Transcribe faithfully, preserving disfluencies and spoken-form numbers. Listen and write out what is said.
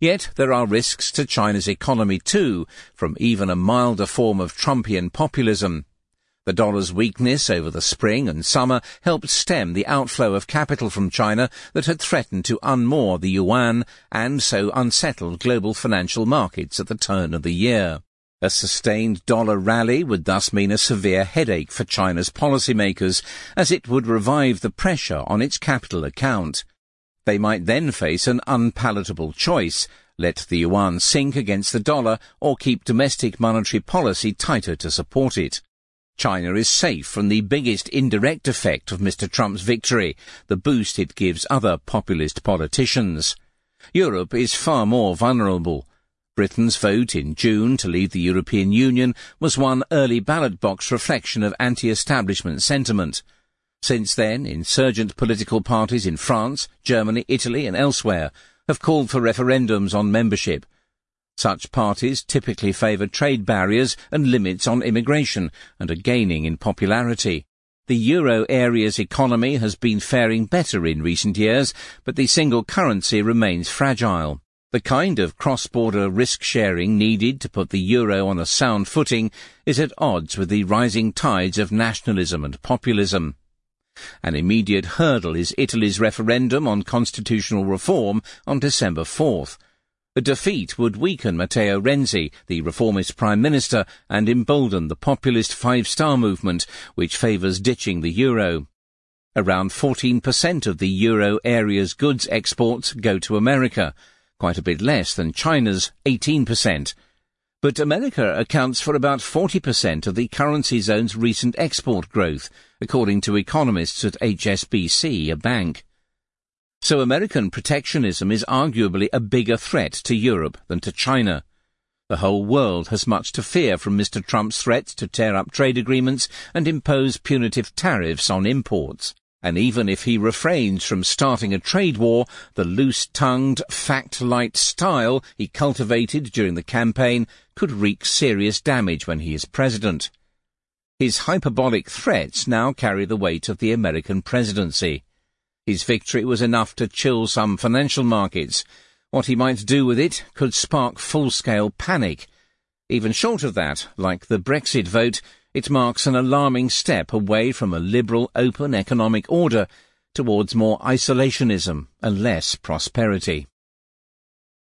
Yet there are risks to China's economy too, from even a milder form of Trumpian populism. The dollar's weakness over the spring and summer helped stem the outflow of capital from China that had threatened to unmoor the yuan and so unsettled global financial markets at the turn of the year. A sustained dollar rally would thus mean a severe headache for China's policymakers, as it would revive the pressure on its capital account. They might then face an unpalatable choice: let the yuan sink against the dollar or keep domestic monetary policy tighter to support it. China is safe from the biggest indirect effect of Mister Trump's victory, the boost it gives other populist politicians. Europe is far more vulnerable. Britain's vote in June to leave the European Union was one early ballot box reflection of anti-establishment sentiment. Since then, insurgent political parties in France, Germany, Italy and elsewhere have called for referendums on membership. Such parties typically favour trade barriers and limits on immigration and are gaining in popularity. The euro area's economy has been faring better in recent years, but the single currency remains fragile. The kind of cross-border risk-sharing needed to put the euro on a sound footing is at odds with the rising tides of nationalism and populism. An immediate hurdle is Italy's referendum on constitutional reform on December fourth. A defeat would weaken Matteo Renzi, the reformist prime minister, and embolden the populist Five-Star movement, which favours ditching the euro. Around fourteen percent of the euro area's goods exports go to America, quite a bit less than China's eighteen percent. But America accounts for about forty percent of the currency zone's recent export growth, according to economists at H S B C, a bank. So American protectionism is arguably a bigger threat to Europe than to China. The whole world has much to fear from Mister Trump's threats to tear up trade agreements and impose punitive tariffs on imports. And even if he refrains from starting a trade war, the loose-tongued, fact-light style he cultivated during the campaign could wreak serious damage when he is president. His hyperbolic threats now carry the weight of the American presidency. His victory was enough to chill some financial markets. What he might do with it could spark full-scale panic. Even short of that, like the Brexit vote, it marks an alarming step away from a liberal, open economic order towards more isolationism and less prosperity.